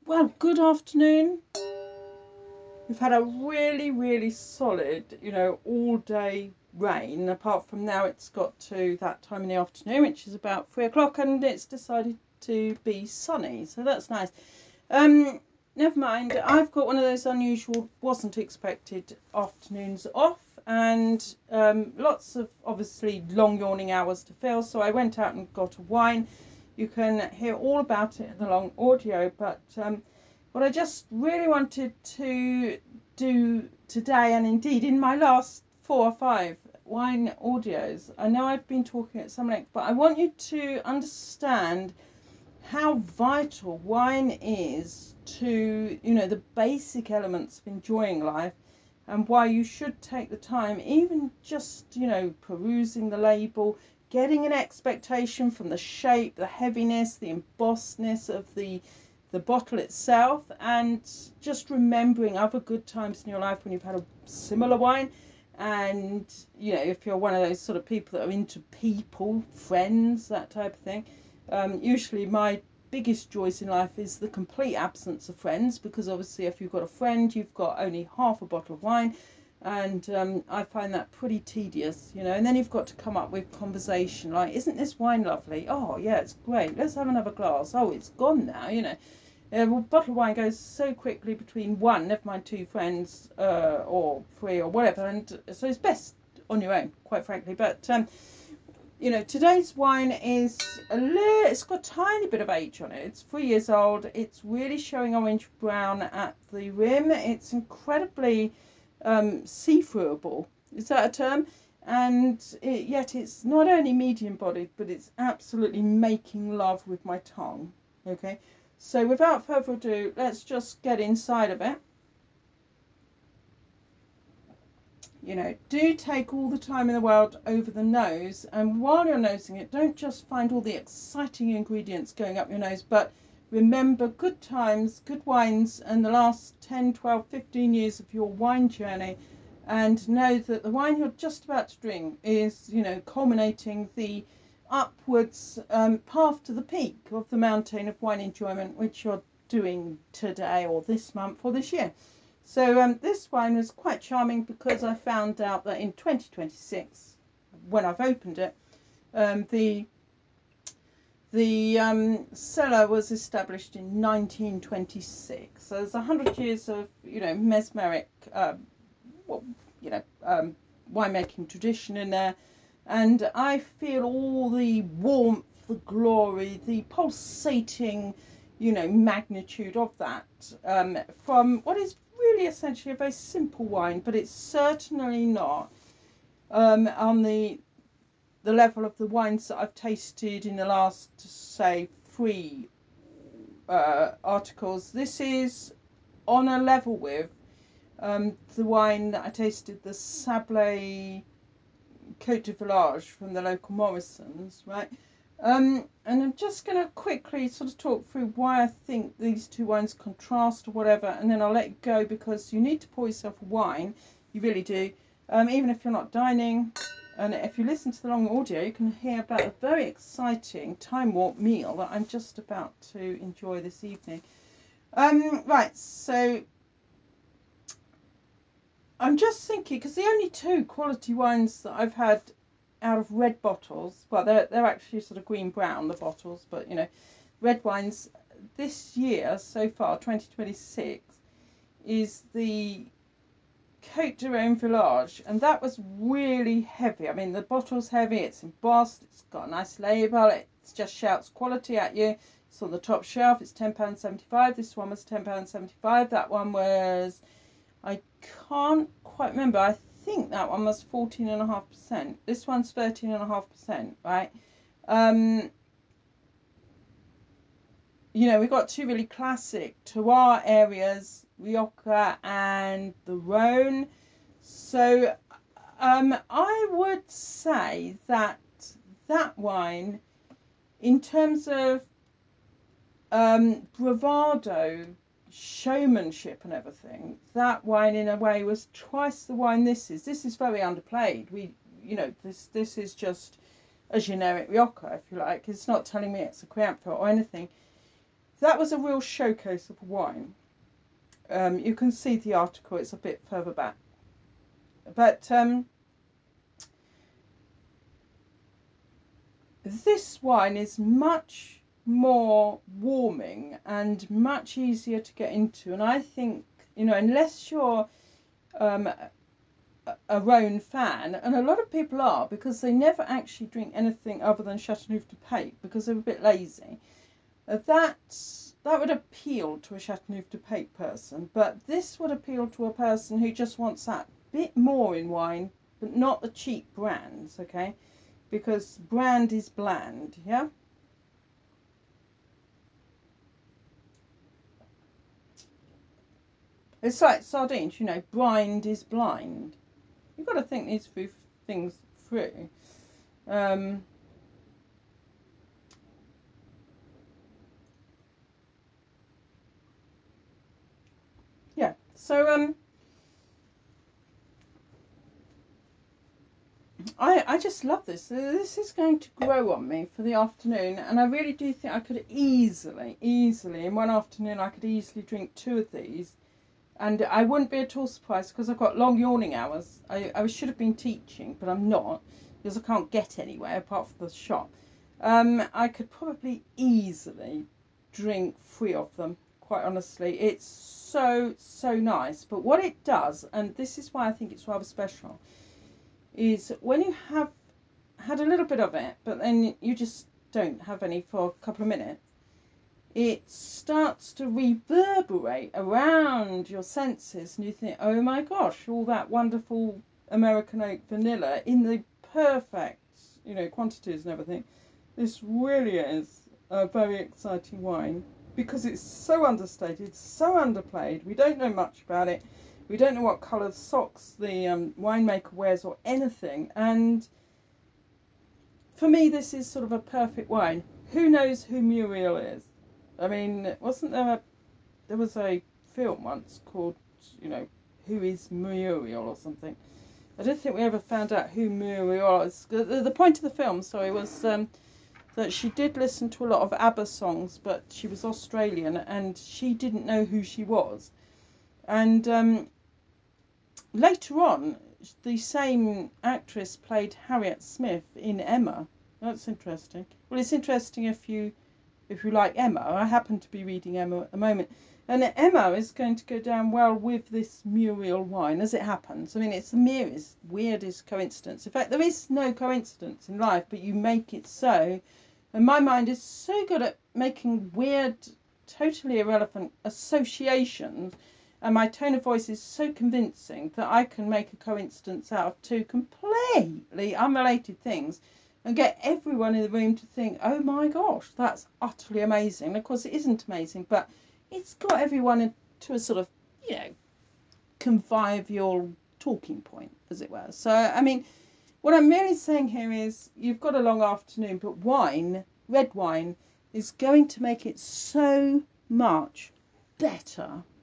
Well, good afternoon. We've had a really solid, all day rain. Apart from now, it's got to that time in the afternoon, which is about 3 o'clock, and it's decided to be sunny. So that's nice. Never mind. I've got one of those unusual, wasn't expected afternoons off, and lots of obviously long yawning hours to fill. So I went out and got a wine. You can hear all about it in the long audio, but what I just really wanted to do today, and indeed in my last 4 or 5 wine audios, I know I've been talking at some length, but I want you to understand how vital wine is to, the basic elements of enjoying life, and why you should take the time, even just, perusing the label, getting an expectation from the shape, the heaviness, the embossedness of the bottle itself, and just remembering other good times in your life when you've had a similar wine. And if you're one of those sort of people that are into people, friends, that type of thing, usually my biggest joys in life is the complete absence of friends, because obviously if you've got a friend, you've got only half a bottle of wine, and I find that pretty tedious, and then you've got to come up with conversation like, isn't this wine lovely? Oh yeah, it's great, let's have another glass. Oh, it's gone now. Well, bottle of wine goes so quickly between one, never mind two friends, or three or whatever, and so it's best on your own, quite frankly. But today's wine is it's got a tiny bit of age on it. It's 3 years old. It's really showing orange brown at the rim. It's incredibly see-throughable. Is that a term? And yet it's not only medium bodied, but it's absolutely making love with my tongue. Okay, so without further ado, let's just get inside of it. Do take all the time in the world over the nose, and while you're nosing it, don't just find all the exciting ingredients going up your nose, but remember good times, good wines, and the last 10, 12, 15 years of your wine journey, and know that the wine you're just about to drink is, culminating the upwards path to the peak of the mountain of wine enjoyment, which you're doing today or this month or this year. So this wine was quite charming because I found out that in 2026, when I've opened it, the cellar was established in 1926. So there's 100 years of mesmeric winemaking tradition in there, and I feel all the warmth, the glory, the pulsating magnitude of that, from what is really essentially a very simple wine, but it's certainly not on the level of the wines that I've tasted in the last, say, 3 articles. This is on a level with the wine that I tasted, the Sablé Côte de Village from the local Morrisons, right? And I'm just going to quickly sort of talk through why I think these two wines contrast or whatever, and then I'll let you go, because you need to pour yourself a wine. You really do. Even if you're not dining. And if you listen to the long audio, you can hear about a very exciting time warp meal that I'm just about to enjoy this evening. Right, so I'm just thinking, because the only two quality wines that I've had out of red bottles, well, they're actually sort of green-brown, the bottles, but, red wines this year so far, 2026, is the Côte de Rhone Village, and that was really heavy. I mean, the bottle's heavy, it's embossed, it's got a nice label, it just shouts quality at you. It's on the top shelf, it's £10.75. This one was £10.75. That one was, I can't quite remember, I think that one was 14.5%. This one's 13.5%, right? We've got two really classic terroir areas, Rioja and the Rhone. So I would say that wine, in terms of bravado, showmanship and everything, that wine in a way was twice the wine this is. This is very underplayed. This is just a generic Rioja, if you like. It's not telling me it's a Crianza or anything. that was a real showcase of wine. You can see the article, it's a bit further back. But this wine is much more warming and much easier to get into. And I think, unless you're a Rhone fan, and a lot of people are, because they never actually drink anything other than Chateauneuf du Pape because they're a bit lazy. That would appeal to a Chateauneuf du Pape person, but this would appeal to a person who just wants that bit more in wine, but not the cheap brands, okay? Because brand is bland, yeah? It's like sardines, blind is blind. You've got to think these things through. Yeah, so I just love this. This is going to grow on me for the afternoon, and I really do think I could easily, in one afternoon, I could easily drink 2 of these, and I wouldn't be at all surprised because I've got long yawning hours. I should have been teaching, but I'm not because I can't get anywhere apart from the shop. I could probably easily drink 3 of them, quite honestly. It's so nice. But what it does, and this is why I think it's rather special, is when you have had a little bit of it, but then you just don't have any for a couple of minutes, it starts to reverberate around your senses, and you think, oh my gosh, all that wonderful American oak vanilla in the perfect, quantities and everything. This really is a very exciting wine because it's so understated, so underplayed. We don't know much about it. We don't know what colour socks the winemaker wears or anything. And for me, this is sort of a perfect wine. Who knows who Muriel is? I mean, wasn't there was a film once called, Who is Muriel or something? I don't think we ever found out who Muriel is. The point of the film, sorry, was that she did listen to a lot of ABBA songs, but she was Australian and she didn't know who she was. And later on, the same actress played Harriet Smith in Emma. That's interesting. Well, it's interesting if you like Emma. I happen to be reading Emma at the moment. And Emma is going to go down well with this Muriel wine, as it happens. I mean, it's the merest, weirdest coincidence. In fact, there is no coincidence in life, but you make it so. And my mind is so good at making weird, totally irrelevant associations, and my tone of voice is so convincing that I can make a coincidence out of 2 completely unrelated things and get everyone in the room to think, oh my gosh, that's utterly amazing. And of course, it isn't amazing, but it's got everyone to a sort of, convivial talking point, as it were. So, I mean, what I'm really saying here is you've got a long afternoon, but red wine, is going to make it so much better.